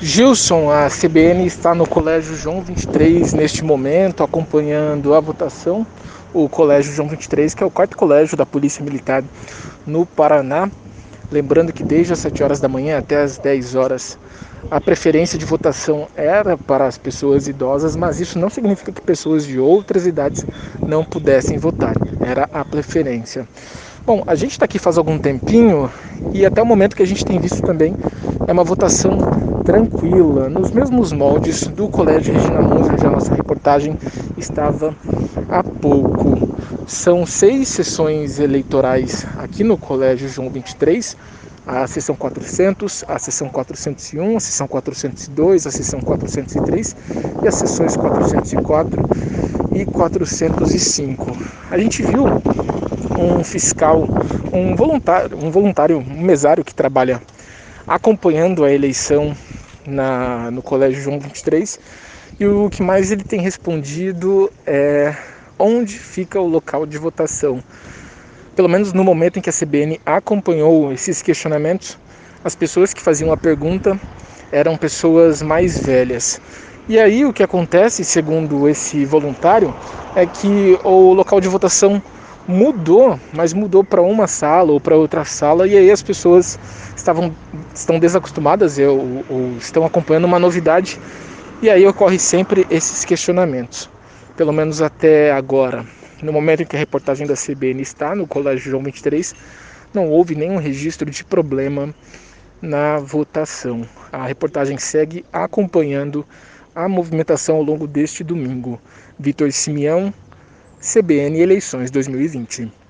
Gilson, a CBN está no Colégio João 23 neste momento, acompanhando a votação. O Colégio João 23, que é o quarto colégio da Polícia Militar no Paraná. Lembrando que desde as 7 horas da manhã até as 10 horas a preferência de votação era para as pessoas idosas, mas isso não significa que pessoas de outras idades não pudessem votar. Era a preferência. Bom, a gente está aqui faz algum tempinho e até o momento que a gente tem visto também é uma votação tranquila, nos mesmos moldes do Colégio Regina Mundi, onde a nossa reportagem estava há pouco. São 6 sessões eleitorais aqui no Colégio João 23, a sessão 400, a sessão 401, a sessão 402, a sessão 403 e as sessões 404 e 405. A gente viu um fiscal, um mesário que trabalha acompanhando a eleição no Colégio João 23, e o que mais ele tem respondido é onde fica o local de votação. Pelo menos no momento em que a CBN acompanhou esses questionamentos, as pessoas que faziam a pergunta eram pessoas mais velhas. E aí o que acontece, segundo esse voluntário, é que o local de votação mudou, mas mudou para uma sala ou para outra sala, e aí as pessoas estão desacostumadas ou estão acompanhando uma novidade, e aí ocorre sempre esses questionamentos. Pelo menos até agora, no momento em que a reportagem da CBN está no Colégio João 23, não houve nenhum registro de problema na votação. A reportagem segue acompanhando a movimentação ao longo deste domingo. Vitor Simeão, CBN Eleições 2020.